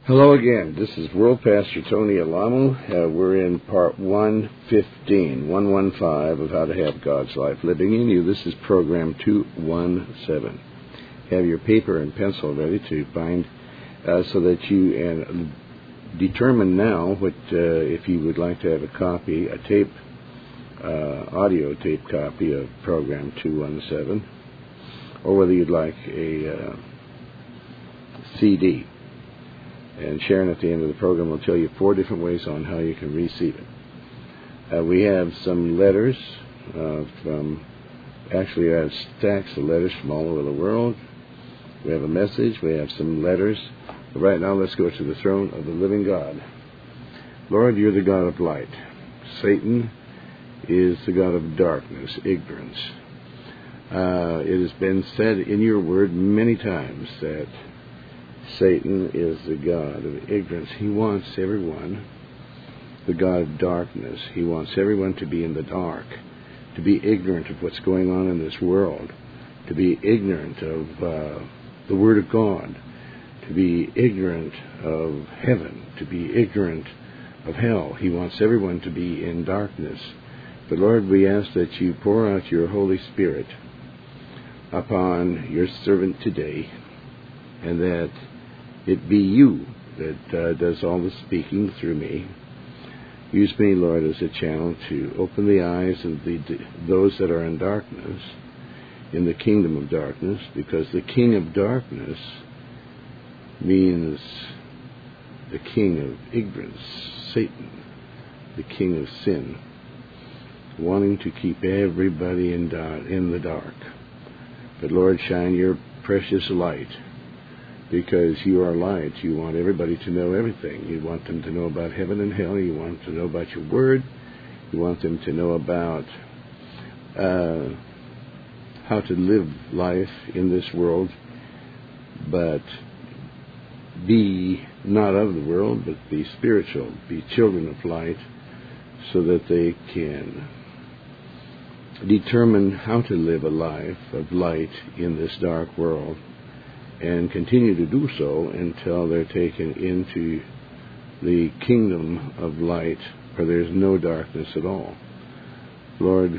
Hello again. This is World Pastor Tony Alamo. We're in part 115 of How to Have God's Life Living in You. This is program 217. Have your paper and pencil ready to find so that you determine now what if you would like to have a copy, a tape, audio tape copy of program 217, or whether you'd like a CD. And Sharon at the end of the program will tell you 4 different ways on how you can receive it. We have some letters from stacks of letters from all over the world. We have a message. We have some letters. But right now, let's go to the throne of the living God. Lord, you're the God of light. Satan is the God of darkness, ignorance. It has been said in your word many times that Satan is the God of ignorance. He wants everyone, the God of darkness. He wants everyone to be in the dark, to be ignorant of what's going on in this world, to be ignorant of the Word of God, to be ignorant of heaven, to be ignorant of hell. He wants everyone to be in darkness. But Lord, we ask that you pour out your Holy Spirit upon your servant today, and that it be you that does all the speaking through me. Use me, Lord, as a channel to open the eyes of those that are in darkness, in the kingdom of darkness, because the king of darkness means the king of ignorance, Satan, the king of sin, wanting to keep everybody in the dark. But Lord, shine your precious light, because you are light. You want everybody to know everything. You want them to know about heaven and hell. You want them to know about your word. You want them to know about how to live life in this world, but be not of the world, but be spiritual, be children of light, so that they can determine how to live a life of light in this dark world, and continue to do so until they're taken into the kingdom of light, where there's no darkness at all. Lord,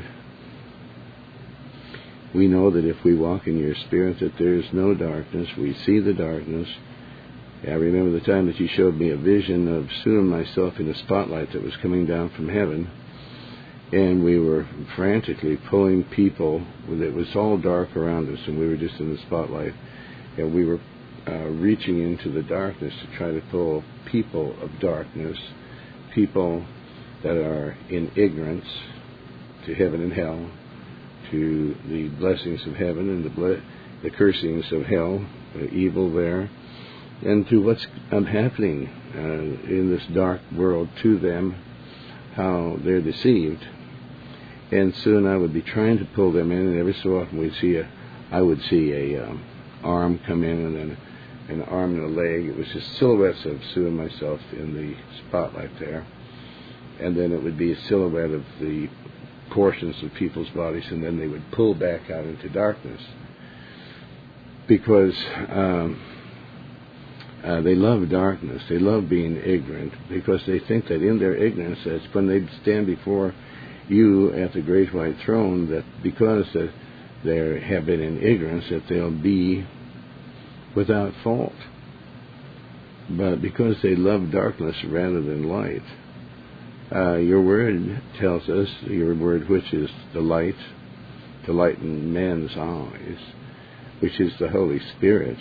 we know that if we walk in your Spirit, that there's no darkness. We see the darkness. I remember the time that you showed me a vision of Sue and myself in a spotlight that was coming down from heaven, and we were frantically pulling people. It was all dark around us, and we were just in the spotlight. And we were reaching into the darkness to try to pull people of darkness, people that are in ignorance, to heaven and hell, to the blessings of heaven and the cursings of hell, the evil there, and to what's happening in this dark world to them, how they're deceived. And soon I would be trying to pull them in, and every so often I would see a arm come in, and then an arm and a leg. It was just silhouettes of Sue and myself in the spotlight there. And then it would be a silhouette of the portions of people's bodies, and then they would pull back out into darkness. Because they love darkness. They love being ignorant, because they think that in their ignorance, that's when they stand before you at the great white throne, that because they have been in ignorance, that they'll be without fault. But because they love darkness rather than light, your word tells us, your word which is the light, to lighten man's eyes, which is the Holy Spirit,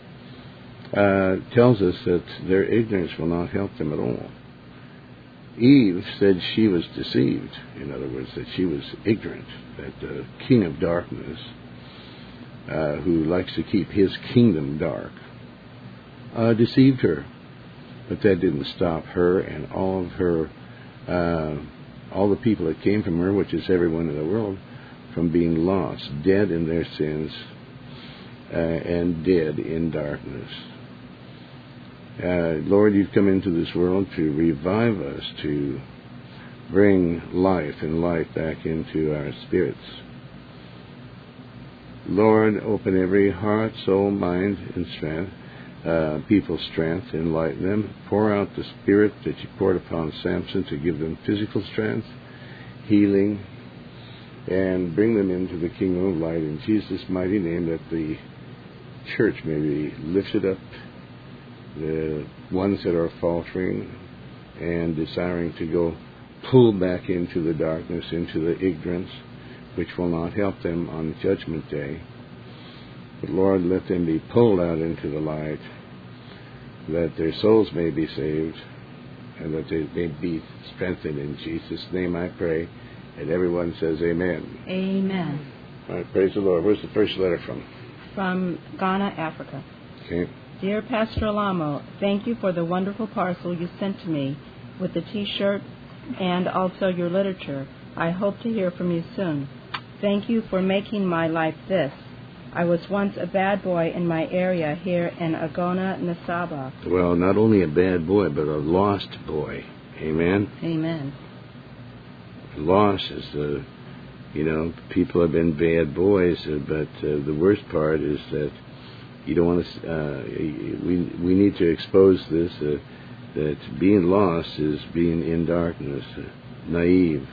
tells us that their ignorance will not help them at all. Eve said she was deceived. In other words, that she was ignorant, that the king of darkness, who likes to keep his kingdom dark, deceived her. But that didn't stop her and all of her, all the people that came from her, which is everyone in the world, from being lost, dead in their sins, and dead in darkness. Lord, you've come into this world to revive us, to bring life and light back into our spirits. Lord, open every heart, soul, mind, and strength people's strength, enlighten them, pour out the Spirit that you poured upon Samson to give them physical strength, healing, and bring them into the kingdom of light in Jesus' mighty name, that the church may be lifted up, the ones that are faltering and desiring to go pull back into the darkness, into the ignorance, which will not help them on Judgment Day. But Lord, let them be pulled out into the light, that their souls may be saved, and that they may be strengthened. In Jesus' name I pray. And everyone says amen. Amen. All right, praise the Lord. Where's the first letter from? From Ghana, Africa. Okay. Dear Pastor Alamo, thank you for the wonderful parcel you sent to me with the T-shirt and also your literature. I hope to hear from you soon. Thank you for making my life this. I was once a bad boy in my area here in Agona, Nasaba. Well, not only a bad boy, but a lost boy. Amen? Amen. Lost is people have been bad boys, but the worst part is that you don't want to, we need to expose this, that being lost is being in darkness, naive,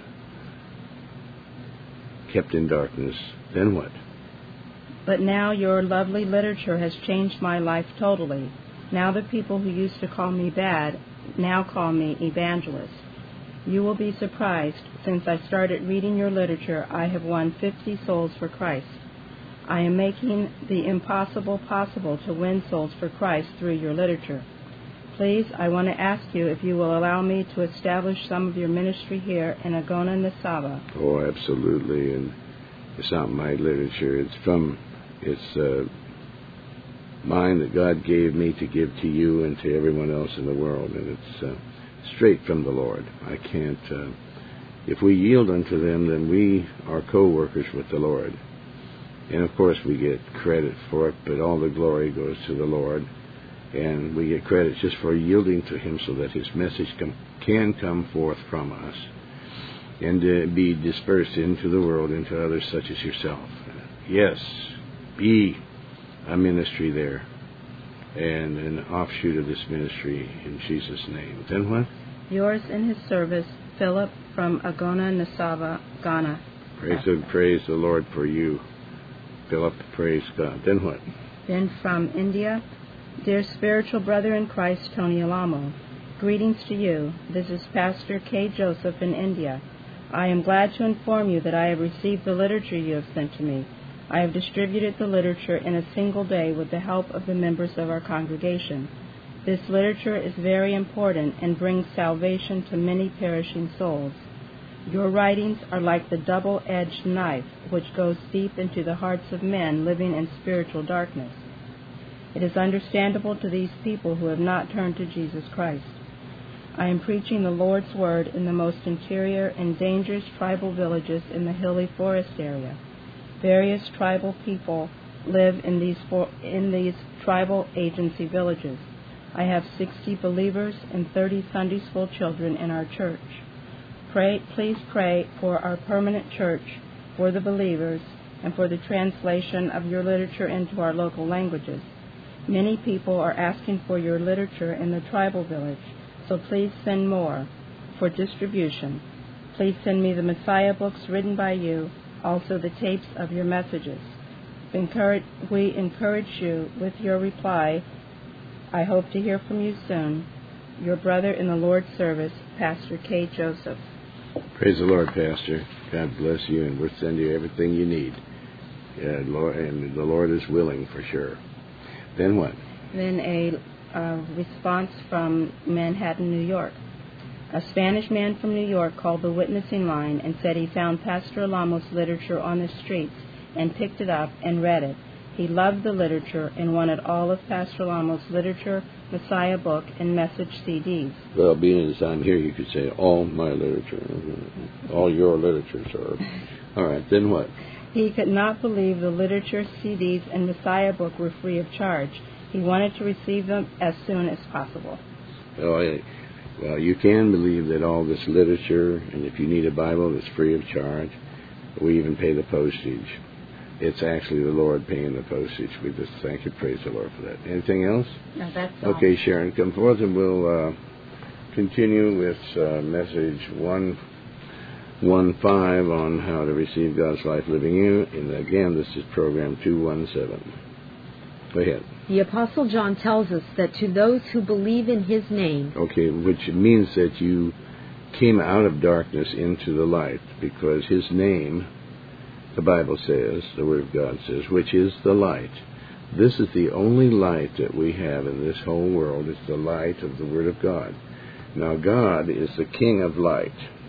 kept in darkness. Then what? But now your lovely literature has changed my life totally. Now the people who used to call me bad now call me evangelist. You will be surprised. Since I started reading your literature, I have won 50 souls for Christ. I am making the impossible possible to win souls for Christ through your literature. Please, I want to ask you if you will allow me to establish some of your ministry here in Agona, Nasaba. Oh, absolutely. And it's not my literature. It's mine that God gave me to give to you and to everyone else in the world. And it's straight from the Lord. I can't... if we yield unto them, then we are co-workers with the Lord. And, of course, we get credit for it, but all the glory goes to the Lord. And we get credit just for yielding to Him so that His message can come forth from us and be dispersed into the world, into others such as yourself. Yes, be a ministry there and an offshoot of this ministry in Jesus' name. Then what? Yours in His service, Philip from Agona, Nasaba, Ghana. Praise the Lord for you, Philip. Praise God. Then what? Then from India, dear spiritual brother in Christ, Tony Alamo, greetings to you. This is Pastor K. Joseph in India. I am glad to inform you that I have received the literature you have sent to me. I have distributed the literature in a single day with the help of the members of our congregation. This literature is very important and brings salvation to many perishing souls. Your writings are like the double-edged knife which goes deep into the hearts of men living in spiritual darkness. It is understandable to these people who have not turned to Jesus Christ. I am preaching the Lord's Word in the most interior and dangerous tribal villages in the hilly forest area. Various tribal people live in these tribal agency villages. I have 60 believers and 30 Sunday school children in our church. Please pray for our permanent church, for the believers, and for the translation of your literature into our local languages. Many people are asking for your literature in the tribal village, so please send more for distribution. Please send me the Messiah books written by you, also the tapes of your messages. We encourage you with your reply. I hope to hear from you soon. Your brother in the Lord's service, Pastor K. Joseph. Praise the Lord, Pastor. God bless you, and we'll send you everything you need. Lord, and the Lord is willing for sure. Then what? Then a response from Manhattan, New York. A Spanish man from New York called the witnessing line and said he found Pastor Alamo's literature on the streets and picked it up and read it. He loved the literature and wanted all of Pastor Alamo's literature, Messiah book, and message CDs. Well, being as I'm here, you could say all my literature, all your literature, sir. All right, then what? He could not believe the literature, CDs, and Messiah book were free of charge. He wanted to receive them as soon as possible. Well, you can believe that all this literature, and if you need a Bible, it's free of charge. We even pay the postage. It's actually the Lord paying the postage. We just thank you, praise the Lord for that. Anything else? No, that's all. Okay, Sharon, come forth and we'll continue with message 115 on how to receive God's life living in you. And again, this is program 217. Go ahead. The Apostle John tells us that to those who believe in his name... Okay, which means that you came out of darkness into the light, because his name, the Bible says, the Word of God says, which is the light. This is the only light that we have in this whole world. It's the light of the Word of God. Now, God is the King of light.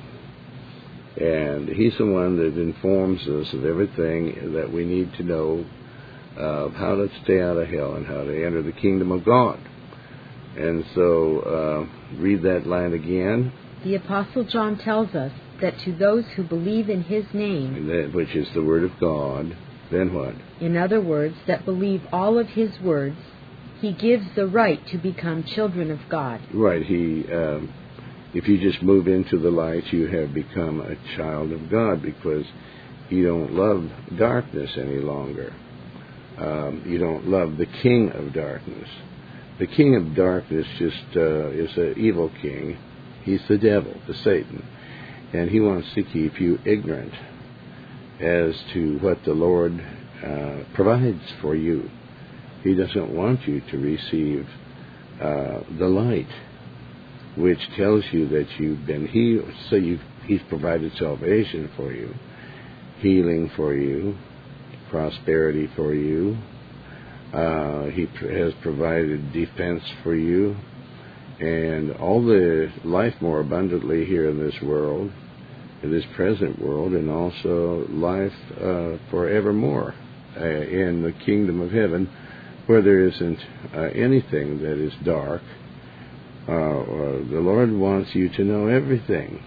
And he's the one that informs us of everything that we need to know of how to stay out of hell and how to enter the kingdom of God. And so, read that line again. The Apostle John tells us that to those who believe in his name, which is the Word of God, then what? In other words, that believe all of his words, he gives the right to become children of God. Right. If you just move into the light, you have become a child of God, because you don't love darkness any longer. You don't love the king of darkness. The king of darkness just is an evil king. He's the devil, the Satan. And he wants to keep you ignorant as to what the Lord provides for you. He doesn't want you to receive the light, which tells you that you've been healed. So he's provided salvation for you, healing for you, prosperity for you. He has provided defense for you, and all the life more abundantly here in this world, in this present world, and also life forevermore in the kingdom of heaven, where there isn't anything that is dark. The Lord wants you to know everything,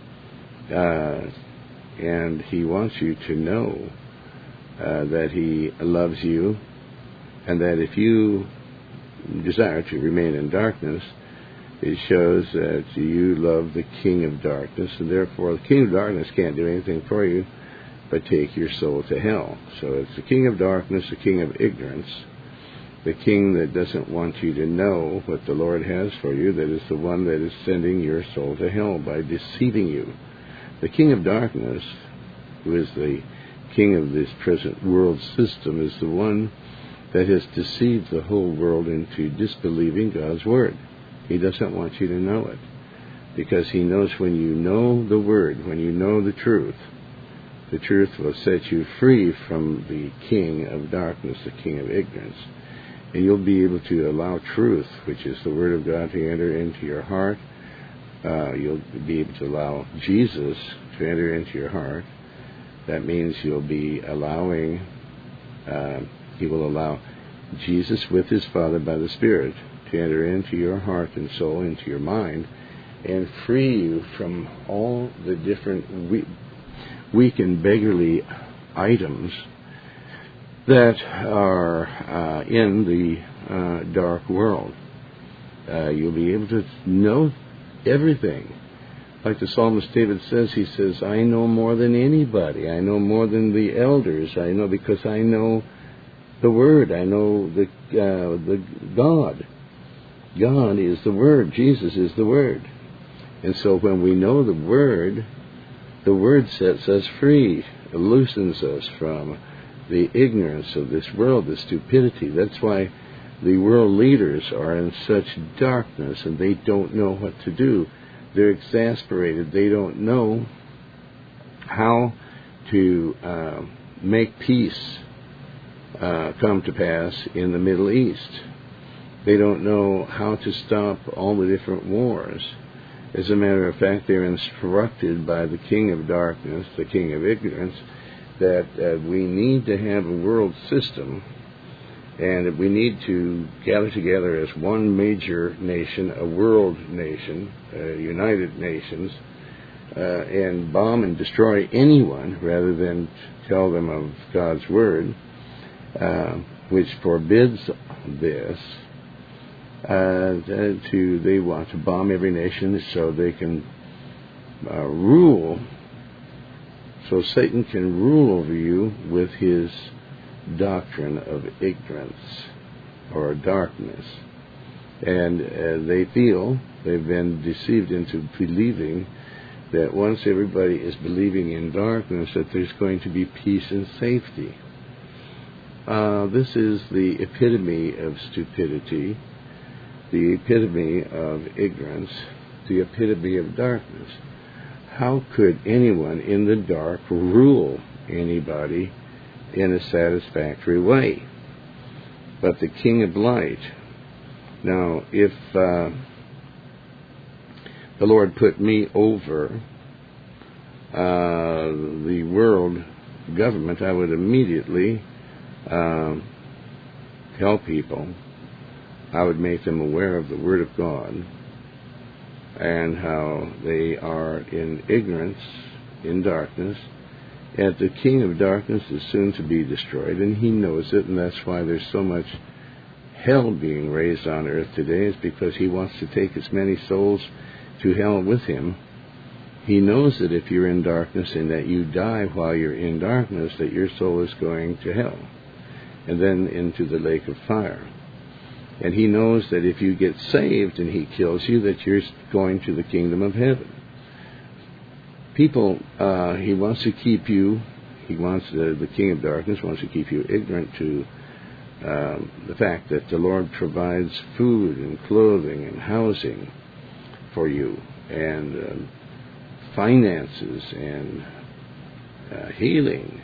and he wants you to know that he loves you, and that if you desire to remain in darkness, it shows that you love the king of darkness, and therefore the king of darkness can't do anything for you but take your soul to hell. So it's the king of darkness, the king of ignorance, the king that doesn't want you to know what the Lord has for you, that is the one that is sending your soul to hell by deceiving you. The king of darkness, who is the king of this present world system, is the one that has deceived the whole world into disbelieving God's word. He doesn't want you to know it, because he knows when you know the word, when you know the truth will set you free from the king of darkness, the king of ignorance. And you'll be able to allow truth, which is the word of God, to enter into your heart. You'll be able to allow Jesus to enter into your heart. That means you'll be allowing, he will allow Jesus with his Father by the Spirit to enter into your heart and soul, into your mind, and free you from all the different weak and beggarly items that are in the dark world. You'll be able to know everything. Like the psalmist David says, he says, I know more than anybody. I know more than the elders. I know because I know the Word. I know the God. God is the Word. Jesus is the Word. And so when we know the Word sets us free. It loosens us from the ignorance of this world, the stupidity. That's why the world leaders are in such darkness, and they don't know what to do. They're exasperated. They don't know how to make peace come to pass in the Middle East. They don't know how to stop all the different wars. As a matter of fact, they're instructed by the king of darkness, the king of ignorance, that we need to have a world system, and that we need to gather together as one major nation, a world nation, United Nations, and bomb and destroy anyone rather than tell them of God's Word, which forbids this. They want to bomb every nation so they can rule, so Satan can rule over you with his doctrine of ignorance or darkness. And they feel they've been deceived into believing that once everybody is believing in darkness, that there's going to be peace and safety. This is the epitome of stupidity, the epitome of ignorance, the epitome of darkness. How could anyone in the dark rule anybody in a satisfactory way? But the King of Light. Now, if the Lord put me over the world government, I would immediately tell people, I would make them aware of the Word of God and how they are in ignorance, in darkness, and the king of darkness is soon to be destroyed, and he knows it, and that's why there's so much hell being raised on earth today, is because he wants to take as many souls to hell with him. He knows that if you're in darkness and that you die while you're in darkness, that your soul is going to hell and then into the lake of fire. And he knows that if you get saved and he kills you, that you're going to the kingdom of heaven. People, he wants to keep you, the king of darkness wants to keep you ignorant to the fact that the Lord provides food and clothing and housing for you, and finances and healing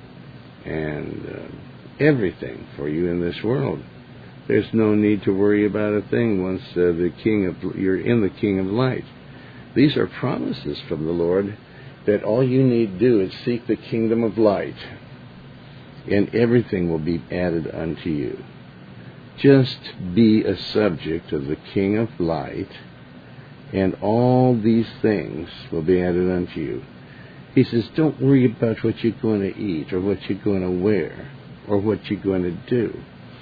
and everything for you in this world. There's no need to worry about a thing once you're in the King of Light. These are promises from the Lord that all you need to do is seek the kingdom of light, and everything will be added unto you. Just be a subject of the King of Light, and all these things will be added unto you. He says, don't worry about what you're going to eat or what you're going to wear or what you're going to do.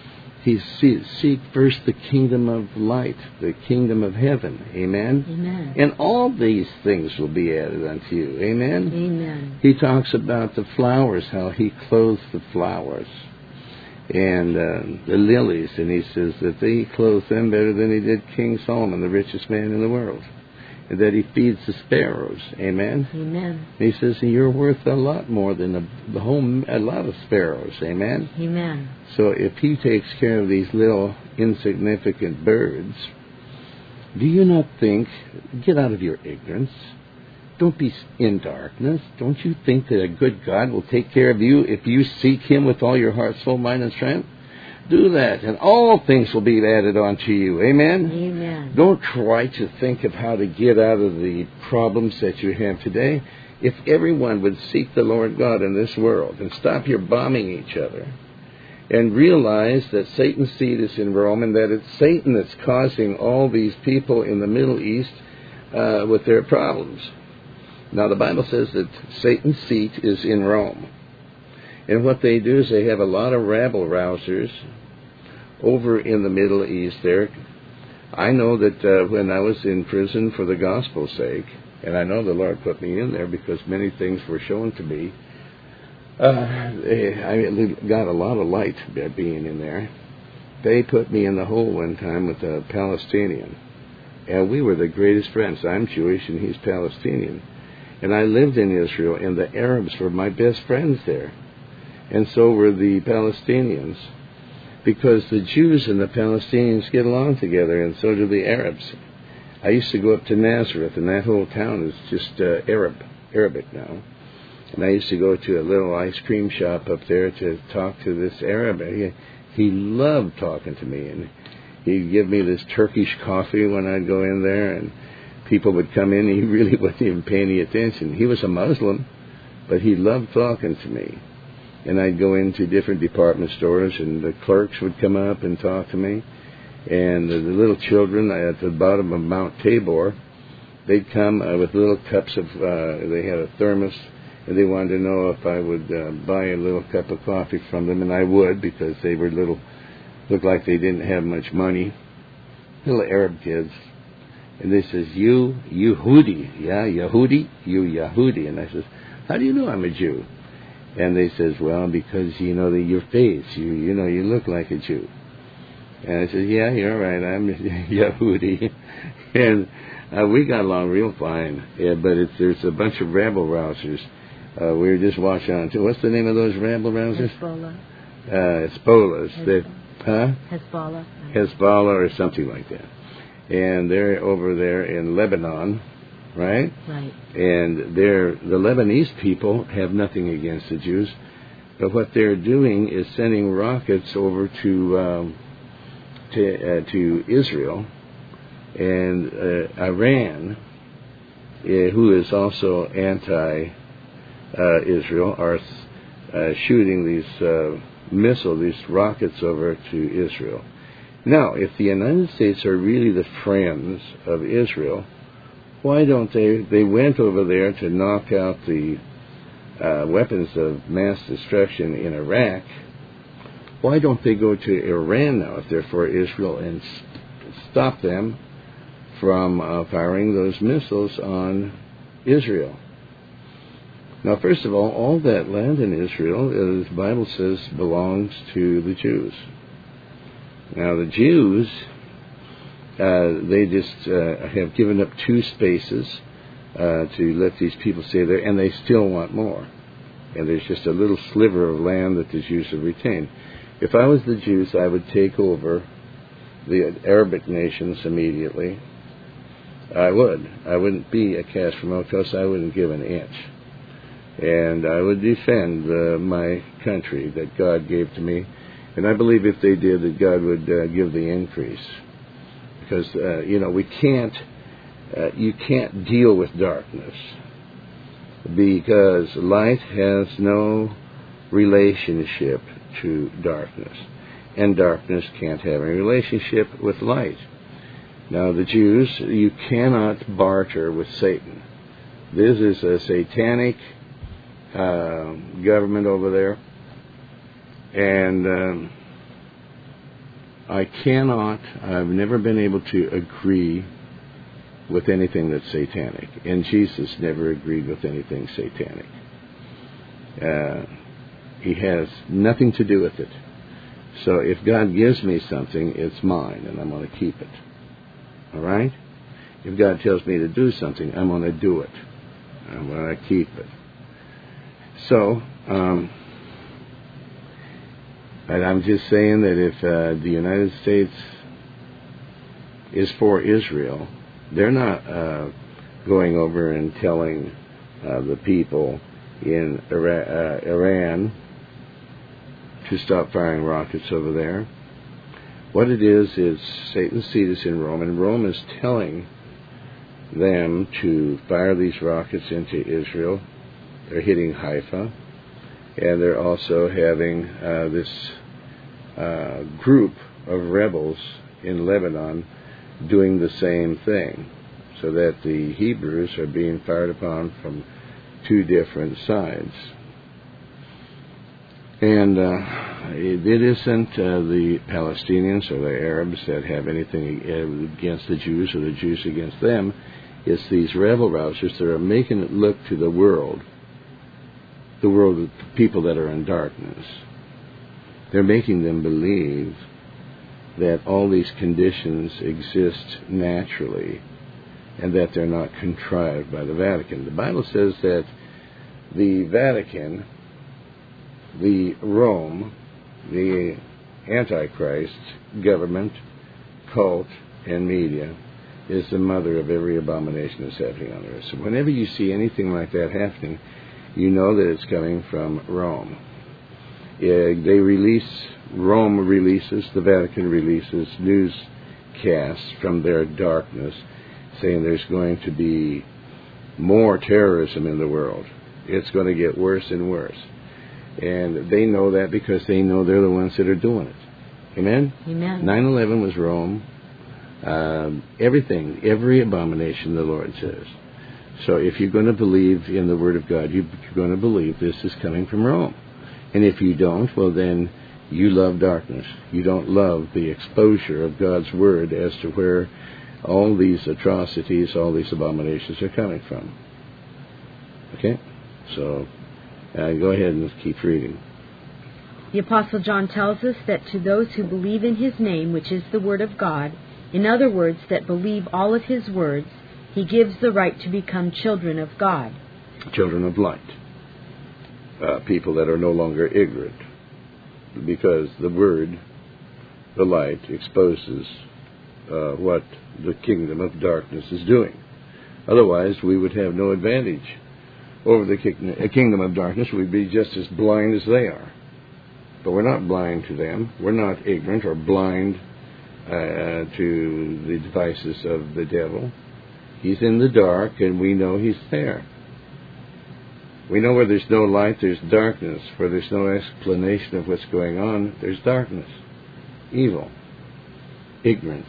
Seek first the kingdom of light, the kingdom of heaven. Amen? Amen. And all these things will be added unto you. Amen? Amen. He talks about the flowers, how he clothes the flowers and the lilies, and he says that he clothes them better than he did King Solomon, the richest man in the world, and that he feeds the sparrows. Amen? Amen. And he says you're worth a lot more than a lot of sparrows. Amen? Amen. So if he takes care of these little insignificant birds, do you not think, get out of your ignorance, don't be in darkness, don't you think that a good God will take care of you if you seek him with all your heart, soul, mind, and strength? Do that, and all things will be added onto you. Amen? Amen. Don't try to think of how to get out of the problems that you have today. If everyone would seek the Lord God in this world and stop your bombing each other and realize that Satan's seed is in Rome and that it's Satan that's causing all these people in the Middle East with their problems. Now, the Bible says that Satan's seat is in Rome. And what they do is they have a lot of rabble-rousers over in the Middle East there. I know that when I was in prison for the gospel's sake, and I know the Lord put me in there because many things were shown to me, I got a lot of light by being in there. They put me in the hole one time with a Palestinian. And we were the greatest friends. I'm Jewish and he's Palestinian. And I lived in Israel, and the Arabs were my best friends there. And so were the Palestinians, because the Jews and the Palestinians get along together, and so do the Arabs. I used to go up to Nazareth, and that whole town is just Arabic now. And I used to go to a little ice cream shop up there to talk to this Arab. He loved talking to me, and he'd give me this Turkish coffee when I'd go in there, and people would come in, and he really wasn't even paying any attention. He was a Muslim, but he loved talking to me. And I'd go into different department stores, and the clerks would come up and talk to me. And the little children at the bottom of Mount Tabor, they'd come with little cups of, they had a thermos, and they wanted to know if I would buy a little cup of coffee from them, and I would, because they were looked like they didn't have much money. Little Arab kids. And they says, you Yehudi, yeah, Yehudi, you Yehudi. And I says, how do you know I'm a Jew? And they says, well, because, your face, you look like a Jew. And I said, yeah, you're right, I'm Yehudi. And we got along real fine. Yeah, but there's a bunch of rabble-rousers. We were just watching on, what's the name of those rabble-rousers? Hezbollah. Hezbollah. Hezbollah. Hezbollah or something like that. And they're over there in Lebanon, right? Right. And the Lebanese people have nothing against the Jews, but what they're doing is sending rockets over to Israel, and Iran, who is also anti-Israel, are shooting these these rockets over to Israel. Now, if the United States are really the friends of Israel, why don't they went over there to knock out the weapons of mass destruction in Iraq. Why don't they go to Iran now, if they're for Israel, and stop them from firing those missiles on Israel? Now, first of all that land in Israel, the Bible says, belongs to the Jews. Now, the Jews, they just have given up 2 spaces to let these people stay there, and they still want more. And there's just a little sliver of land that the Jews have retained. If I was the Jews, I would take over the Arabic nations immediately. I would. I wouldn't be a cash from Otos. I wouldn't give an inch. And I would defend my country that God gave to me. And I believe if they did, that God would give the increase. Because, we can't, you can't deal with darkness. Because light has no relationship to darkness. And darkness can't have any relationship with light. Now, the Jews, you cannot barter with Satan. This is a satanic government over there. And I've never been able to agree with anything that's satanic. And Jesus never agreed with anything satanic. He has nothing to do with it. So if God gives me something, it's mine, and I'm going to keep it. All right? If God tells me to do something, I'm going to do it. I'm going to keep it. So, and I'm just saying that if the United States is for Israel, they're not going over and telling the people in Iran to stop firing rockets over there. What it is Satan's seat is in Rome, and Rome is telling them to fire these rockets into Israel. They're hitting Haifa, and they're also having this group of rebels in Lebanon doing the same thing, so that the Hebrews are being fired upon from 2 different sides. And it isn't the Palestinians or the Arabs that have anything against the Jews or the Jews against them. It's these rebel-rousers that are making it look to the world of people that are in darkness. They're making them believe that all these conditions exist naturally and that they're not contrived by the Vatican. The Bible says that the Vatican, the Rome, the Antichrist government, cult, and media is the mother of every abomination that's happening on earth. So whenever you see anything like that happening, you know that it's coming from Rome. Rome releases, the Vatican releases newscasts from their darkness saying there's going to be more terrorism in the world. It's going to get worse and worse. And they know that because they know they're the ones that are doing it. Amen? Amen. 9/11 was Rome. Every abomination, the Lord says. So if you're going to believe in the Word of God, you're going to believe this is coming from Rome. And if you don't, well then you love darkness. You don't love the exposure of God's Word as to where all these atrocities, all these abominations are coming from. Okay? So Go ahead and keep reading. The Apostle John tells us that to those who believe in his name, which is the Word of God, in other words, that believe all of his words, he gives the right to become children of God. Children of light. People that are no longer ignorant. Because the Word, the light, exposes what the kingdom of darkness is doing. Otherwise, we would have no advantage over the kingdom of darkness. We'd be just as blind as they are. But we're not blind to them. We're not ignorant or blind to the devices of the devil. He's in the dark, and we know he's there. We know where there's no light, there's darkness. Where there's no explanation of what's going on, there's darkness, evil, ignorance.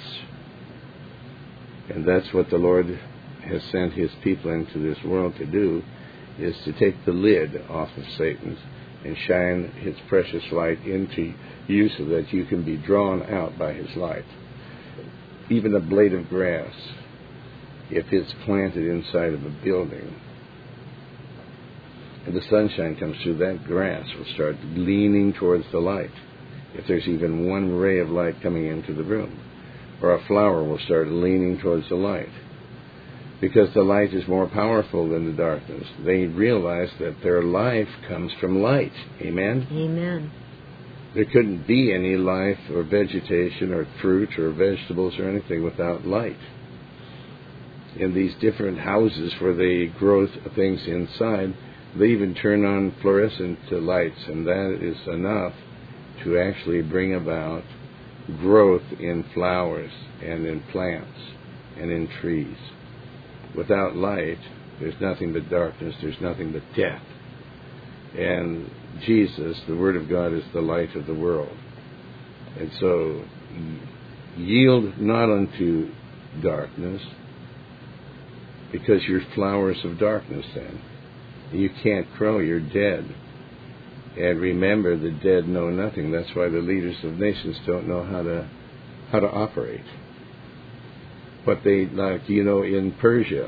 And that's what the Lord has sent his people into this world to do, is to take the lid off of Satan's and shine his precious light into you so that you can be drawn out by his light. Even a blade of grass, if it's planted inside of a building, and the sunshine comes through, that grass will start leaning towards the light. If there's even one ray of light coming into the room, or a flower will start leaning towards the light. Because the light is more powerful than the darkness. They realize that their life comes from light. Amen? Amen. There couldn't be any life or vegetation or fruit or vegetables or anything without light. In these different houses where they grow things inside, they even turn on fluorescent lights, and that is enough to actually bring about growth in flowers and in plants and in trees. Without light, there's nothing but darkness, there's nothing but death. And Jesus, the Word of God, is the light of the world. And so, yield not unto darkness, because you're flowers of darkness then. You can't grow, you're dead. And remember, the dead know nothing. That's why the leaders of nations don't know how to operate. But they, like, in Persia.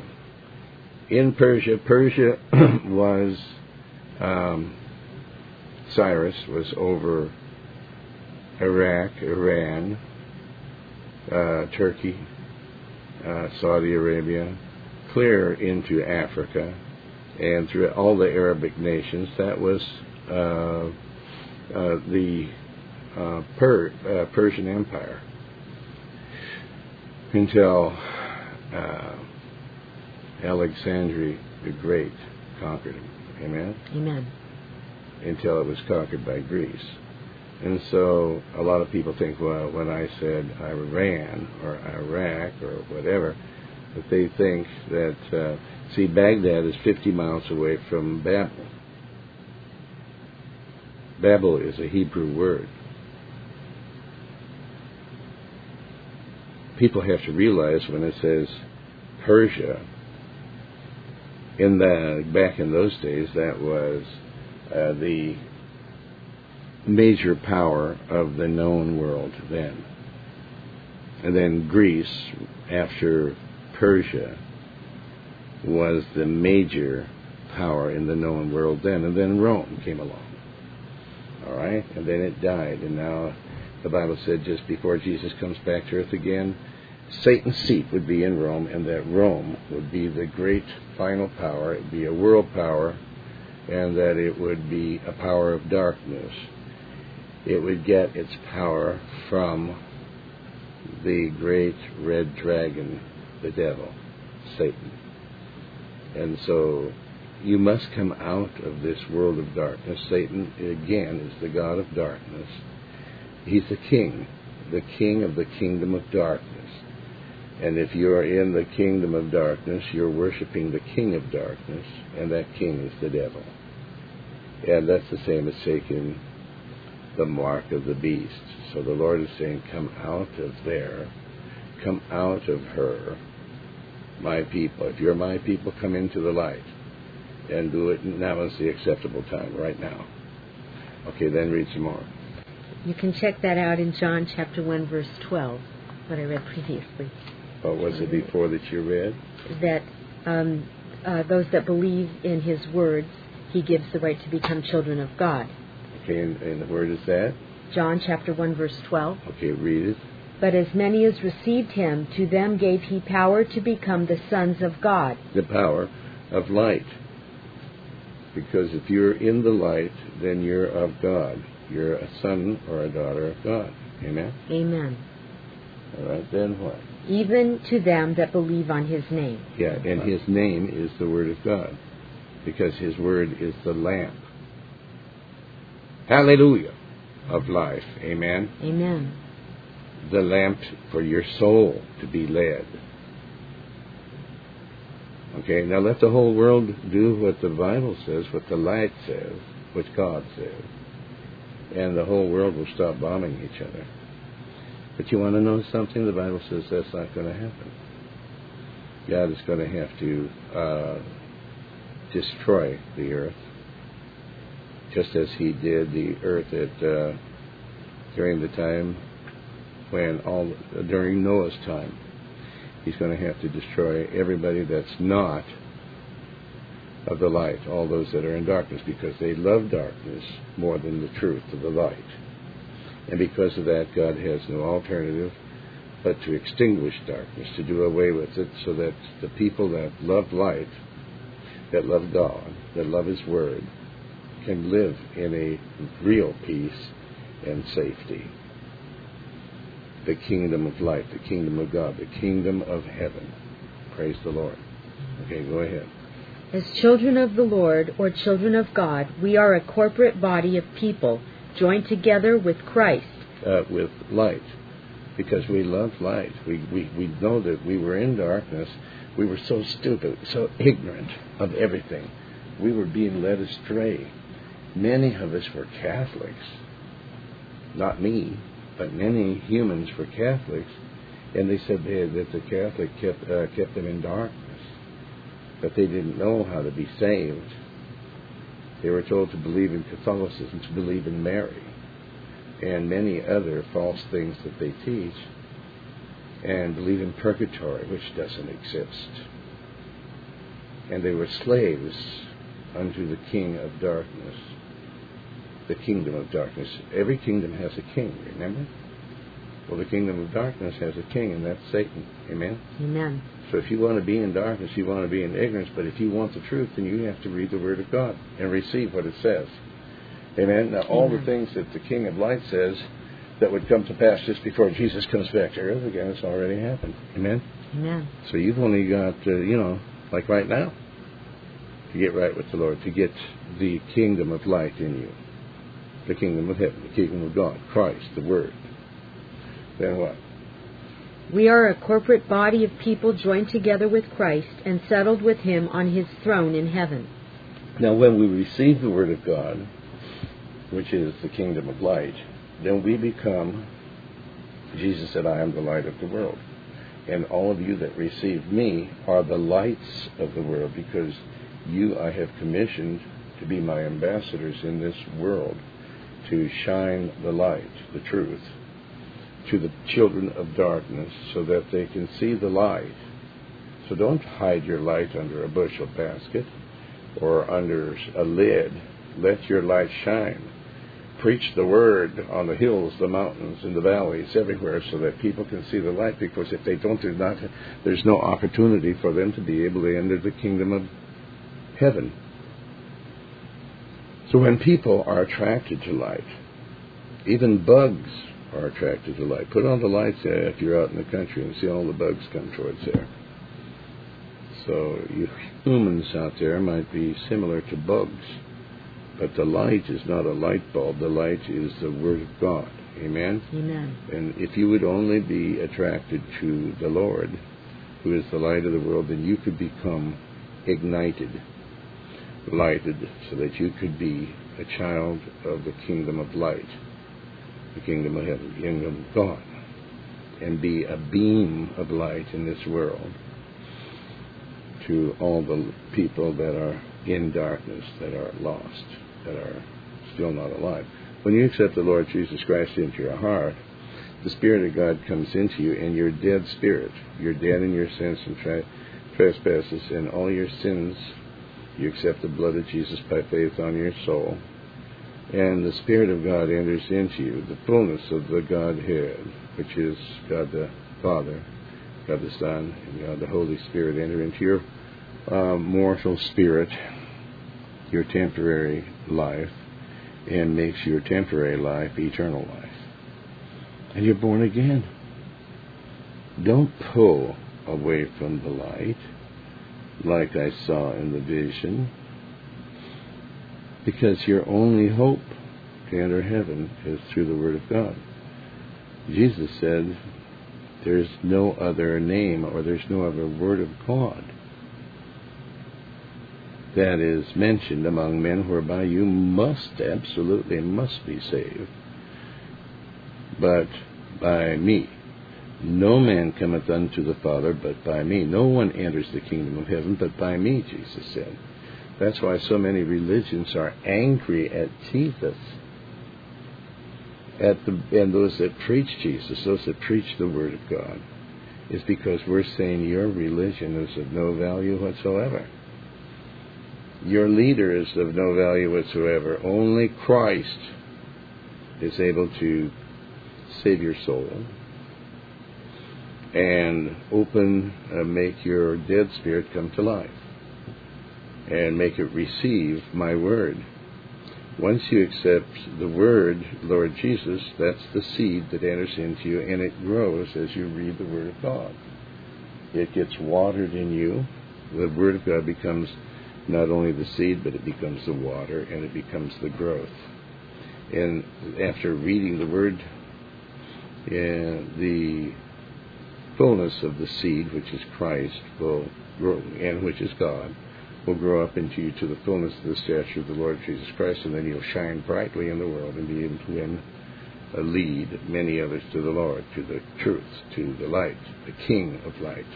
Persia was, Cyrus was over Iraq, Iran, Turkey, Saudi Arabia, clear into Africa, and through all the Arabic nations. That was the Persian Empire. Until Alexander the Great conquered him. Amen? Amen. Until it was conquered by Greece. And so a lot of people think, well, when I said Iran or Iraq or whatever, that they think that, Baghdad is 50 miles away from Babel. Babel is a Hebrew word. People have to realize when it says Persia, back in those days, that was the major power of the known world then. And then Greece, after Persia, was the major power in the known world then. And then Rome came along. All right? And then it died. And now the Bible said just before Jesus comes back to earth again, Satan's seat would be in Rome, and that Rome would be the great final power. It would be a world power, and that it would be a power of darkness. It would get its power from the great red dragon, the devil, Satan. And so you must come out of this world of darkness. Satan, again, is the god of darkness. He's the king of the kingdom of darkness. And if you're in the kingdom of darkness, you're worshiping the king of darkness, and that king is the devil. And that's the same as taking the mark of the beast. So the Lord is saying, come out of there, come out of her, my people. If you're my people, come into the light. And do it now is the acceptable time, right now. Okay, then read some more. You can check that out in John chapter 1, verse 12, what I read previously. What was it before that you read? That those that believe in his words, He gives the right to become children of God. Okay, and where is that? John chapter 1, verse 12. Okay, read it. But as many as received him, to them gave he power to become the sons of God. The power of light. Because if you're in the light, then you're of God. You're a son or a daughter of God. Amen? Amen. All right, then what? Even to them that believe on his name. Yeah, and his name is the Word of God. Because his Word is the lamp. Hallelujah. Of life. Amen? Amen. The lamp for your soul to be led. Okay, now let the whole world do what the Bible says, what the light says, what God says. And the whole world will stop bombing each other. But you want to know something? The Bible says that's not going to happen. God is going to have to destroy the earth, just as he did the earth during the time during Noah's time. He's going to have to destroy everybody that's not of the light, all those that are in darkness, because they love darkness more than the truth of the light. And because of that, God has no alternative but to extinguish darkness, to do away with it, so that the people that love light, that love God, that love his Word, can live in a real peace and safety. The kingdom of light, the kingdom of God, the kingdom of heaven. Praise the Lord. Okay, go ahead. As children of the Lord, or children of God, we are a corporate body of people joined together with Christ. With light, because we love light. We know that we were in darkness. We were so stupid, so ignorant of everything. We were being led astray. Many of us were Catholics. Not me, but many humans were Catholics. And they said that the Catholic kept them in darkness. But they didn't know how to be saved. They were told to believe in Catholicism, to believe in Mary, and many other false things that they teach, and believe in purgatory, which doesn't exist. And they were slaves unto the king of darkness, the kingdom of darkness. Every kingdom has a king, remember? Well, the kingdom of darkness has a king, and that's Satan. Amen? Amen. So if you want to be in darkness, you want to be in ignorance, but if you want the truth, then you have to read the Word of God and receive what it says. Amen? Now, all the things that the King of Light says that would come to pass just before Jesus comes back to earth again, it's already happened. Amen? Amen. So you've only got, like right now, to get right with the Lord, to get the kingdom of light in you, the kingdom of heaven, the kingdom of God, Christ, the Word. Then what? We are a corporate body of people joined together with Christ and settled with him on his throne in heaven. Now, when we receive the Word of God, which is the kingdom of light, then we become, Jesus said, I am the light of the world. And all of you that receive me are the lights of the world, because you I have commissioned to be my ambassadors in this world, to shine the light, the truth, to the children of darkness, so that they can see the light. So don't hide your light under a bushel basket or under a lid. Let your light shine. Preach the Word on the hills, the mountains, in the valleys, everywhere, so that people can see the light, because if they don't, there's no opportunity for them to be able to enter the kingdom of heaven. So when people are attracted to light, even bugs are attracted to light. Put on the lights if you're out in the country and see all the bugs come towards there. So you humans out there might be similar to bugs, but the light is not a light bulb. The light is the Word of God. Amen? Amen. And if you would only be attracted to the Lord, who is the light of the world, then you could become ignited, lighted, so that you could be a child of the kingdom of light, the kingdom of heaven, the kingdom of God, and be a beam of light in this world to all the people that are in darkness, that are lost, that are still not alive. When you accept the Lord Jesus Christ into your heart, the Spirit of God comes into you, and your dead spirit, you're dead in your sins and trespasses, and all your sins You accept the blood of Jesus by faith on your soul, and the Spirit of God enters into you, the fullness of the Godhead, which is God the Father, God the Son, and God the Holy Spirit, enter into your mortal spirit, your temporary life, and makes your temporary life eternal life. And you're born again. Don't pull away from the light like I saw in the vision, because your only hope to enter heaven is through the Word of God. Jesus said there's no other name or there's no other Word of God that is mentioned among men whereby you absolutely must be saved, but by me. No man cometh unto the Father but by me. No one enters the kingdom of heaven but by me, Jesus said. That's why so many religions are angry at Jesus, and those that preach Jesus, those that preach the Word of God, is because we're saying your religion is of no value whatsoever. Your leader is of no value whatsoever. Only Christ is able to save your soul and make your dead spirit come to life and make it receive my Word. Once you accept the Word, Lord Jesus, that's the seed that enters into you, and it grows as you read the Word of God. It gets watered in you. The Word of God becomes not only the seed, but it becomes the water, and it becomes the growth. And after reading the Word, the fullness of the seed, which is Christ, will grow, and which is God, will grow up into you to the fullness of the stature of the Lord Jesus Christ, and then you'll shine brightly in the world and be able to lead many others to the Lord, to the truth, to the light, the King of light,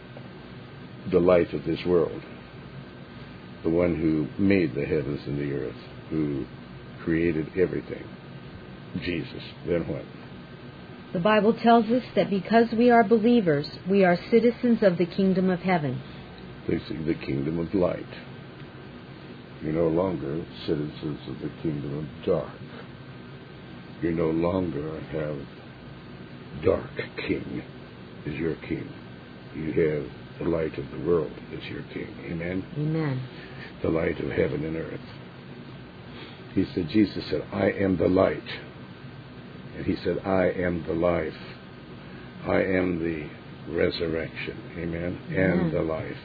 the light of this world, the one who made the heavens and the earth, who created everything. Jesus. Then what? The Bible tells us that because we are believers, we are citizens of the kingdom of heaven. The kingdom of light. You're no longer citizens of the kingdom of dark. You no longer have dark king as your king. You have the light of the world as your king. Amen? Amen. The light of heaven and earth. He said, Jesus said, I am the light. And he said, I am the life. I am the resurrection. Amen? And the life.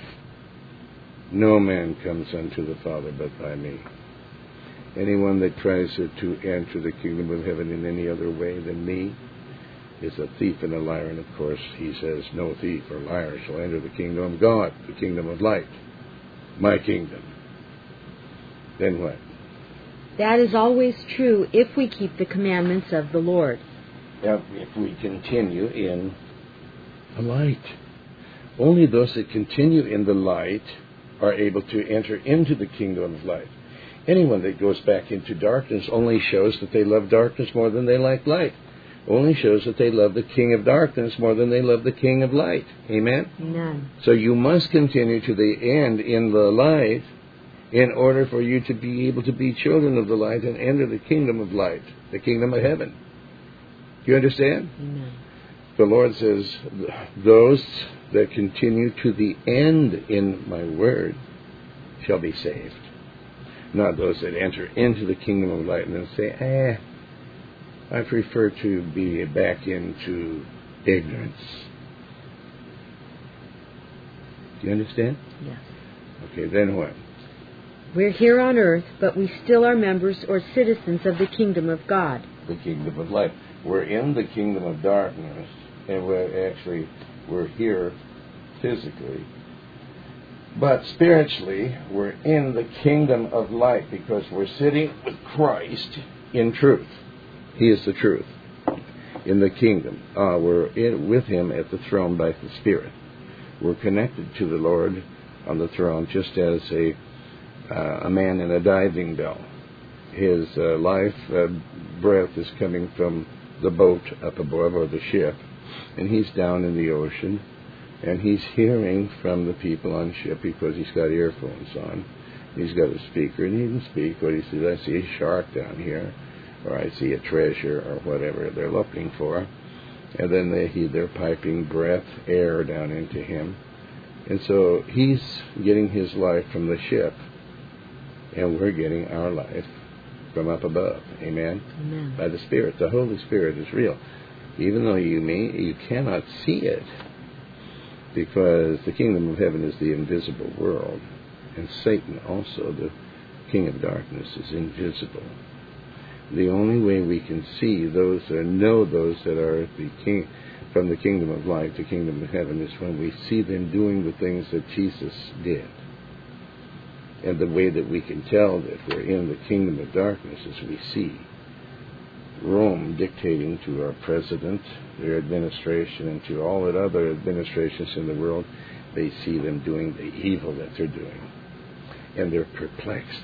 No man comes unto the Father but by me. Anyone that tries to enter the kingdom of heaven in any other way than me is a thief and a liar. And of course, he says, no thief or liar shall enter the kingdom of God, the kingdom of light, my kingdom. Then what? That is always true if we keep the commandments of the Lord. If we continue in the light. Only those that continue in the light are able to enter into the kingdom of light. Anyone that goes back into darkness only shows that they love darkness more than they like light. Only shows that they love the king of darkness more than they love the king of light. Amen? Amen. So you must continue to the end in the light in order for you to be able to be children of the light and enter the kingdom of light, the kingdom of heaven. Do you understand? Amen. The Lord says, those that continue to the end in my word shall be saved. Not those that enter into the kingdom of light and then say, I prefer to be back into ignorance. Do you understand? Yes. Okay, then what? We're here on earth, but we still are members or citizens of the kingdom of God. The kingdom of light. We're in the kingdom of darkness, and we're here physically. But spiritually, we're in the kingdom of light because we're sitting with Christ in truth. He is the truth in the kingdom. We're with Him at the throne by the Spirit. We're connected to the Lord on the throne just as a man in a diving bell. His life breath is coming from the boat up above, or the ship, and he's down in the ocean, and he's hearing from the people on ship because he's got earphones on. He's got a speaker, and he can speak what he says. I see a shark down here, or I see a treasure, or whatever they're looking for. And then they're piping breath, air down into him. And so he's getting his life from the ship, and we're getting our life from up above. Amen? Amen. By the Spirit. The Holy Spirit is real. Even though you cannot see it, because the kingdom of heaven is the invisible world, and Satan also, the king of darkness, is invisible. The only way we can see those or know those that are from the kingdom of light, the kingdom of heaven, is when we see them doing the things that Jesus did. And the way that we can tell that we're in the kingdom of darkness is we see Rome dictating to our president, their administration, and to all the other administrations in the world. They see them doing the evil that they're doing. And they're perplexed.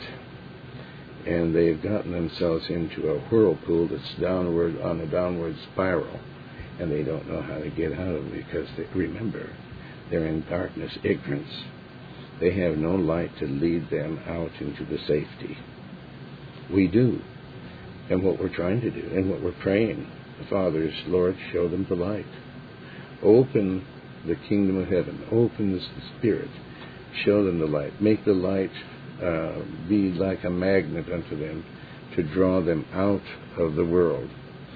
And they've gotten themselves into a whirlpool that's downward, on a downward spiral. And they don't know how to get out of it because, remember, they're in darkness, ignorance. They have no light to lead them out into the safety. We do. And what we're trying to do, and what we're praying, the Father is, Lord, show them the light. Open the kingdom of heaven. Open the Spirit. Show them the light. Make the light be like a magnet unto them to draw them out of the world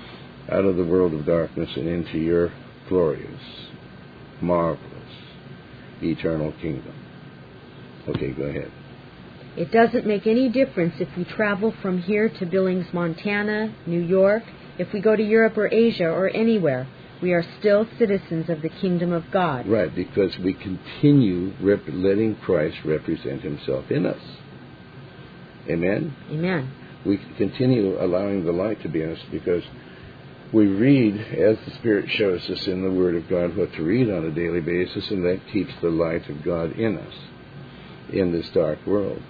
of darkness and into your glorious, marvelous, eternal kingdom. Okay, go ahead. It doesn't make any difference if we travel from here to Billings, Montana, New York, if we go to Europe or Asia or anywhere. We are still citizens of the kingdom of God. Right, because we continue letting Christ represent himself in us. Amen? Amen. We continue allowing the light to be in us because we read, as the Spirit shows us in the Word of God, what to read on a daily basis, and that keeps the light of God in us, in this dark world.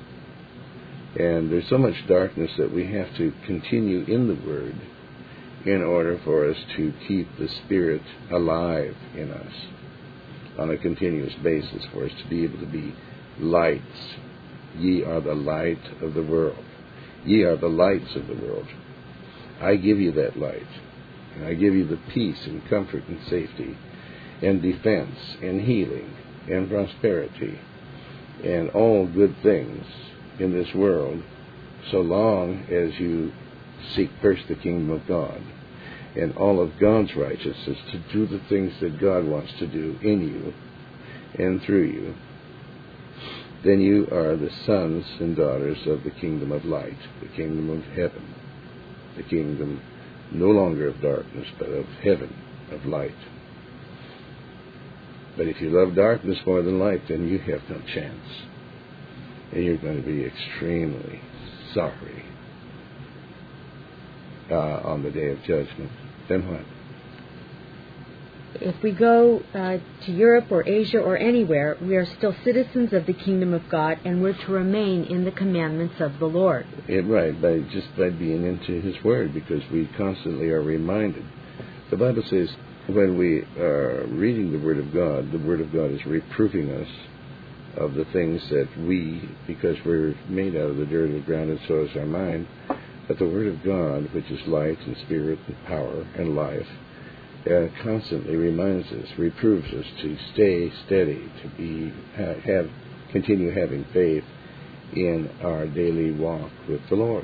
And there's so much darkness that we have to continue in the Word in order for us to keep the Spirit alive in us on a continuous basis, for us to be able to be lights. Ye are the light of the world. Ye are the lights of the world. I give you that light. And I give you the peace and comfort and safety and defense and healing and prosperity and all good things in this world, so long as you seek first the kingdom of God and all of God's righteousness to do the things that God wants to do in you and through you. Then you are the sons and daughters of the kingdom of light, the kingdom of heaven, the kingdom no longer of darkness, but of heaven, of light. But if you love darkness more than light, then you have no chance. And you're going to be extremely sorry on the day of judgment. Then what? If we go to Europe or Asia or anywhere, we are still citizens of the kingdom of God, and we're to remain in the commandments of the Lord. Right, by being into His Word, because we constantly are reminded. The Bible says when we are reading the Word of God is reproving us of the things that because we're made out of the dirt of the ground, and so is our mind. But the Word of God, which is light and spirit and power and life, constantly reminds us, reproves us to stay steady, to continue having faith in our daily walk with the Lord.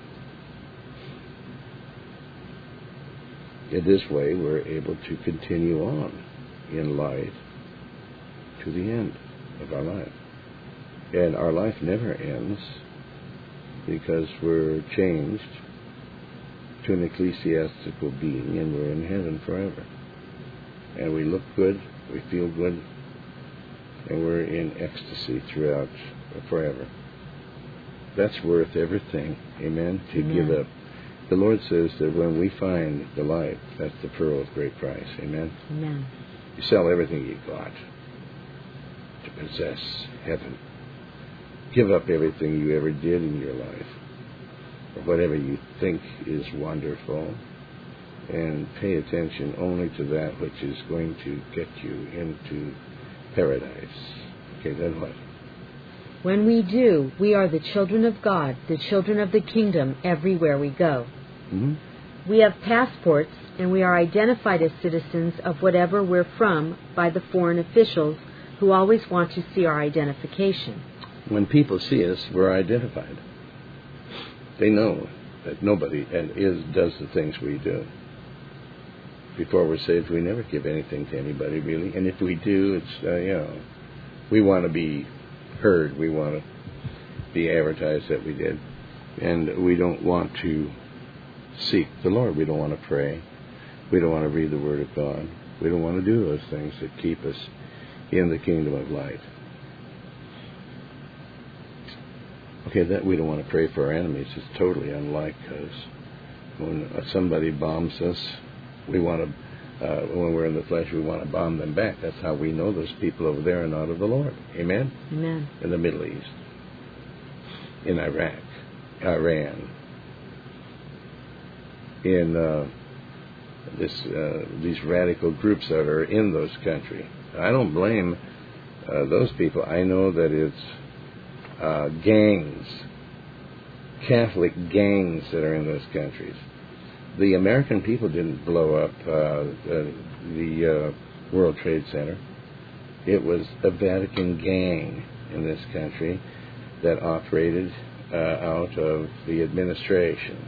In this way, we're able to continue on in life to the end of our life. And our life never ends because we're changed to an ecclesiastical being, and we're in heaven forever. And we look good, we feel good, and we're in ecstasy throughout forever. That's worth everything, amen, to give up. The Lord says that when we find the light, that's the pearl of great price, amen? Amen. You sell everything you got to possess heaven. Give up everything you ever did in your life, or whatever you think is wonderful, and pay attention only to that which is going to get you into paradise. Okay, then what? When we do, we are the children of God, the children of the kingdom everywhere we go. Mm-hmm. We have passports, and we are identified as citizens of whatever we're from by the foreign officials who always want to see our identification. When people see us, we're identified. They know that nobody does the things we do. Before we're saved, we never give anything to anybody, really. And if we do, it's, we want to be heard. We want to be advertised that we did. And we don't want to seek the Lord. We don't want to pray. We don't want to read the Word of God. We don't want to do those things that keep us in the kingdom of light. Okay, that we don't want to pray for our enemies is totally unlike us. When somebody bombs us, we want to, when we're in the flesh, we want to bomb them back. That's how we know those people over there are not of the Lord. Amen? Amen. In the Middle East, in Iraq, Iran, in these radical groups that are in those countries. I don't blame those people. I know that it's gangs, Catholic gangs that are in those countries. The American people didn't blow up the World Trade Center. It was a Vatican gang in this country that operated out of the administration.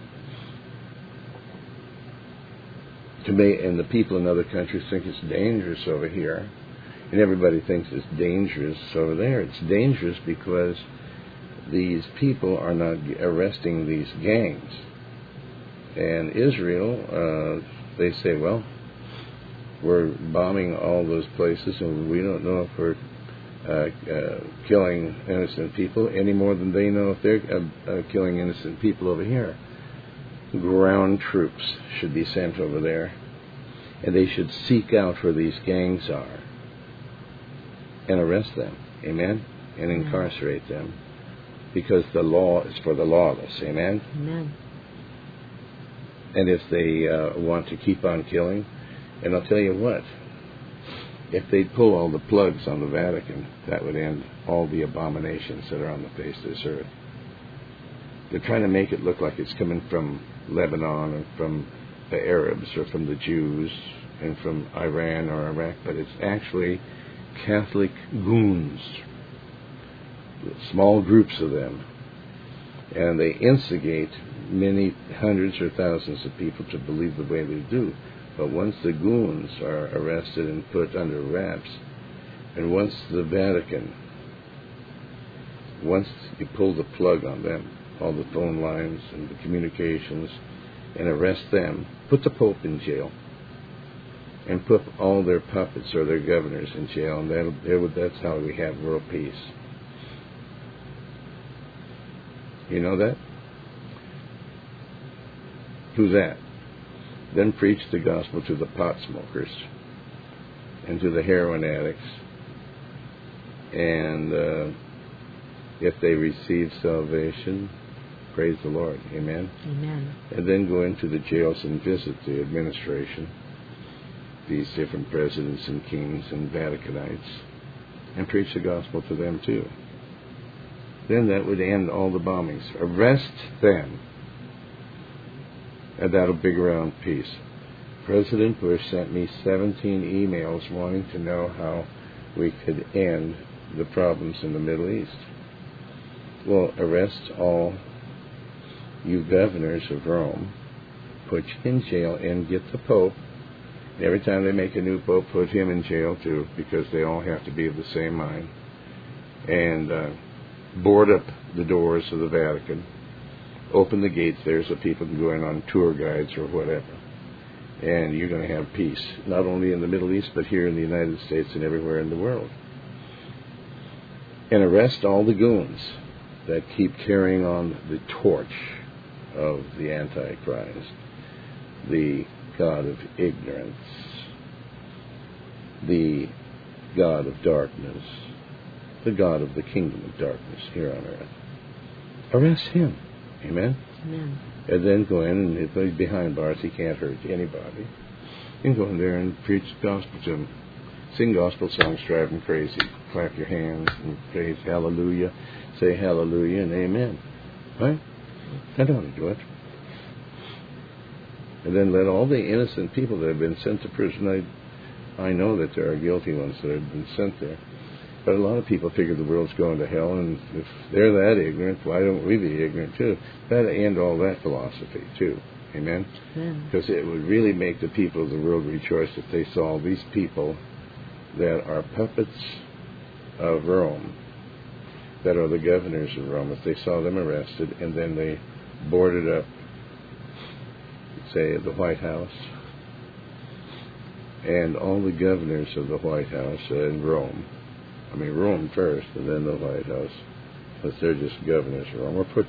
And the people in other countries think it's dangerous over here, and everybody thinks it's dangerous over there. It's dangerous because these people are not arresting these gangs. And Israel, they say, well, we're bombing all those places, and we don't know if we're killing innocent people any more than they know if they're killing innocent people over here. Ground troops should be sent over there, and they should seek out where these gangs are and arrest them, amen, and incarcerate them, because the law is for the lawless, amen? Amen. And if they want to keep on killing, and I'll tell you what, if they'd pull all the plugs on the Vatican, that would end all the abominations that are on the face of this earth. They're trying to make it look like it's coming from Lebanon or from the Arabs or from the Jews and from Iran or Iraq, but it's actually Catholic goons, small groups of them, and they instigate many hundreds or thousands of people to believe the way they do. But once the goons are arrested and put under wraps, and once the Vatican, once you pull the plug on them, all the phone lines and the communications, and arrest them, put the Pope in jail, and put all their puppets or their governors in jail, and that's how we have world peace. You know that? Who's that? Then preach the gospel to the pot smokers and to the heroin addicts, and if they receive salvation, praise the Lord. Amen? Amen. And then go into the jails and visit the administration, these different presidents and kings and Vaticanites, and preach the gospel to them too. Then that would end all the bombings. Arrest them, and that'll bring around peace. President Bush sent me 17 emails wanting to know how we could end the problems in the Middle East. Well, arrest all you governors of Rome, put you in jail, and get the Pope. Every time they make a new Pope, put him in jail too, because they all have to be of the same mind. And board up the doors of the Vatican. Open the gates there so people can go in on tour guides or whatever. And you're going to have peace, not only in the Middle East, but here in the United States and everywhere in the world. And arrest all the goons that keep carrying on the torch of the Antichrist, the God of ignorance, the God of darkness, the God of the kingdom of darkness here on earth. Arrest him. Amen? Amen. And then go in, and if he's behind bars, he can't hurt anybody. You can go in there and preach the gospel to him. Sing gospel songs, drive them crazy. Clap your hands and praise hallelujah. Say hallelujah and amen. Right? I don't want to do it. And then let all the innocent people that have been sent to prison, I know that there are guilty ones that have been sent there. But a lot of people figure the world's going to hell, and if they're that ignorant, why don't we be ignorant too? That'd end all that philosophy too. Amen? Because it would really make the people of the world rejoice if they saw these people that are puppets of Rome, that are the governors of Rome, if they saw them arrested and then they boarded up, say, at the White House, and all the governors of the White House in Rome, I mean Rome first and then the White House, because they're just governors of Rome, or put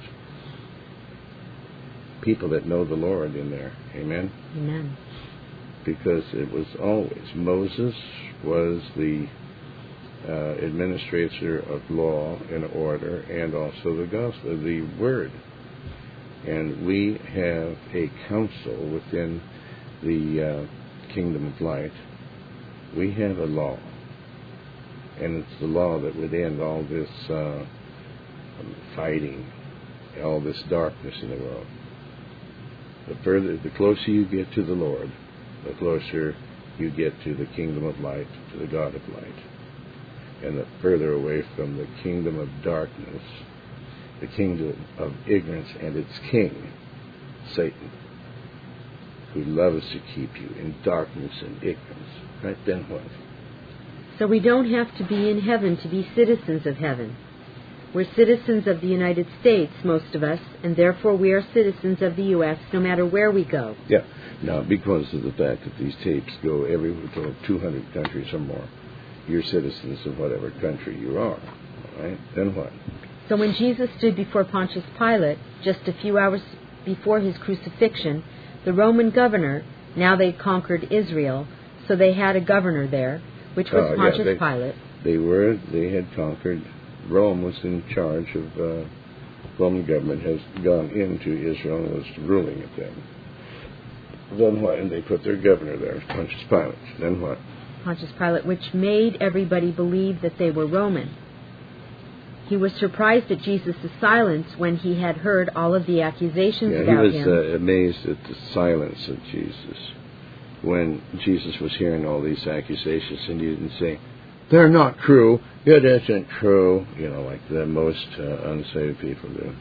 people that know the Lord in there. Amen? Amen. Because it was always, Moses was the administrator of law and order, and also the gospel, the word. And we have a council within the kingdom of light. We have a law, and it's the law that would end all this fighting, all this darkness in the world. The closer you get to the Lord, the closer you get to the kingdom of light, to the God of light. And the further away from the kingdom of darkness, the kingdom of ignorance and its king, Satan, who loves to keep you in darkness and ignorance. Right? Then what? So we don't have to be in heaven to be citizens of heaven. We're citizens of the United States, most of us, and therefore we are citizens of the U.S. no matter where we go. Yeah. Now, because of the fact that these tapes go everywhere to 200 countries or more, you're citizens of whatever country you are. All right? Then what? So when Jesus stood before Pontius Pilate, just a few hours before his crucifixion, the Roman governor, now they'd conquered Israel, so they had a governor there, which was Pontius Pilate. They had conquered. Rome was in charge of, Roman government has gone into Israel and was ruling it then. Then what? And they put their governor there, Pontius Pilate. Then what? Pontius Pilate, which made everybody believe that they were Roman. He was surprised at Jesus' silence when he had heard all of the accusations about him. He was amazed at the silence of Jesus when Jesus was hearing all these accusations, and he didn't say, "They're not true. It isn't true," like the most unsaved people do.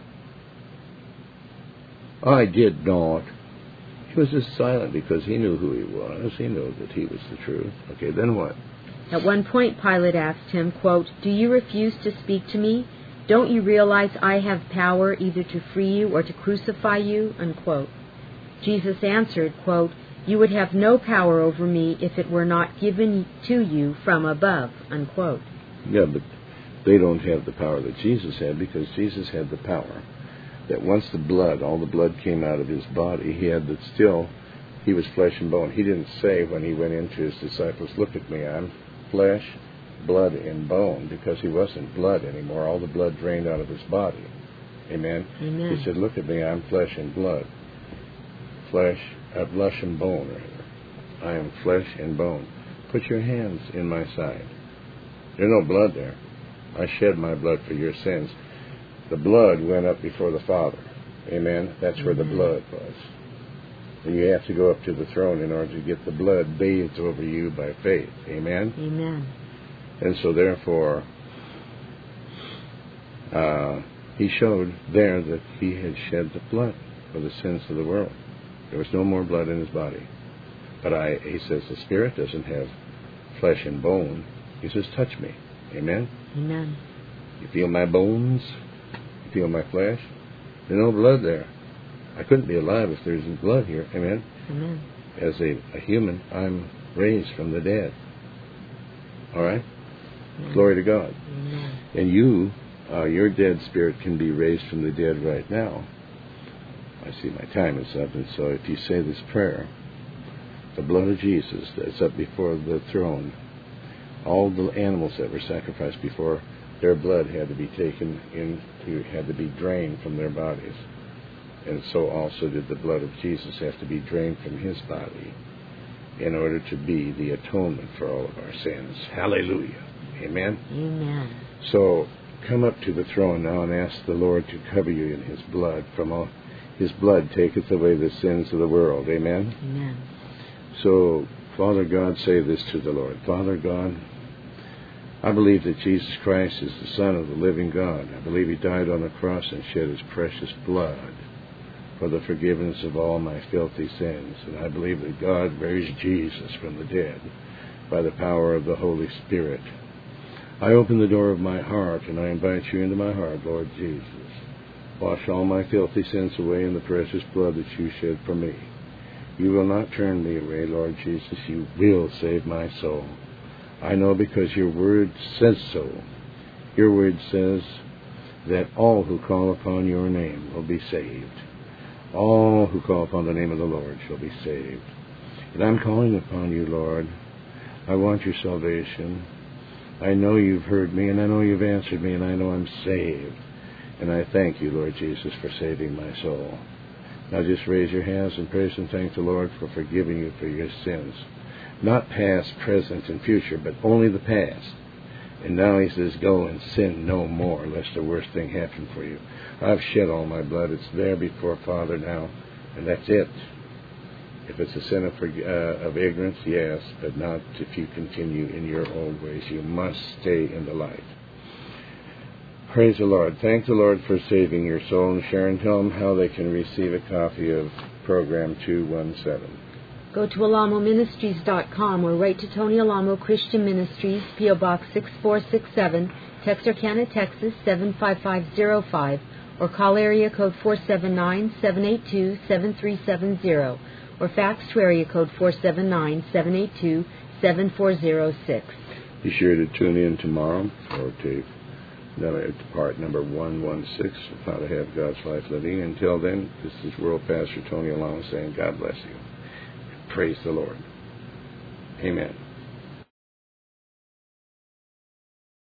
"I did not." He was just silent because he knew who he was. He knew that he was the truth. Okay, then what? At one point, Pilate asked him, quote, "Do you refuse to speak to me? Don't you realize I have power either to free you or to crucify you?" Unquote. Jesus answered, quote, "You would have no power over me if it were not given to you from above." Unquote. Yeah, but they don't have the power that Jesus had, because Jesus had the power that once all the blood came out of his body, he was flesh and bone. He didn't say when he went into his disciples, "Look at me, I'm flesh, blood, and bone," because he wasn't blood anymore. All the blood drained out of his body. Amen? Amen. He said, "Look at me, I'm flesh and blood. Flesh and bone, rather. I am flesh and bone. Put your hands in my side." There's no blood there. I shed my blood for your sins. The blood went up before the Father. Amen? That's where the blood was. And you have to go up to the throne in order to get the blood bathed over you by faith. Amen? Amen. And so therefore, he showed there that he had shed the blood for the sins of the world. There was no more blood in his body. But he says the Spirit doesn't have flesh and bone. He says, "Touch me." Amen? Amen. You feel my bones? You feel my flesh? There's no blood there. I couldn't be alive if there isn't blood here. Amen? Amen. As a human, I'm raised from the dead. All right? Amen. Glory to God. Amen. And your dead spirit can be raised from the dead right now. I see my time is up, and so if you say this prayer, the blood of Jesus that's up before the throne, all the animals that were sacrificed before, their blood had to be had to be drained from their bodies. And so also did the blood of Jesus have to be drained from his body. in order to be the atonement for all of our sins. Hallelujah. Amen? Amen. So come up to the throne now and ask the Lord to cover you in His blood. From all His blood taketh away the sins of the world. Amen? Amen. So, Father God, say this to the Lord. Father God, I believe that Jesus Christ is the Son of the living God. I believe He died on the cross and shed His precious blood for the forgiveness of all my filthy sins. And I believe that God raised Jesus from the dead by the power of the Holy Spirit. I open the door of my heart and I invite you into my heart, Lord Jesus. Wash all my filthy sins away in the precious blood that you shed for me. You will not turn me away, Lord Jesus. You will save my soul. I know because your word says so. Your word says that all who call upon your name will be saved. All who call upon the name of the Lord shall be saved. And I'm calling upon you, Lord. I want your salvation. I know you've heard me, and I know you've answered me, and I know I'm saved. And I thank you, Lord Jesus, for saving my soul. Now just raise your hands and praise and thank the Lord for forgiving you for your sins. Not past, present, and future, but only the past. And now He says, go and sin no more, lest the worst thing happen for you. I've shed all my blood. It's there before Father now, and that's it. If it's a sin of ignorance, yes, but not if you continue in your old ways. You must stay in the light. Praise the Lord. Thank the Lord for saving your soul. And Sharon, tell them how they can receive a copy of Program 217. Go to alamoministries.com or write to Tony Alamo Christian Ministries, P.O. Box 6467, Texarkana, Texas 75505, or call area code 479-782-7370, or fax to area code 479-782-7406. Be sure to tune in tomorrow for part number 116 of How to Have God's Life Living. Until then, this is World Pastor Tony Alamo saying God bless you. Praise the Lord. Amen.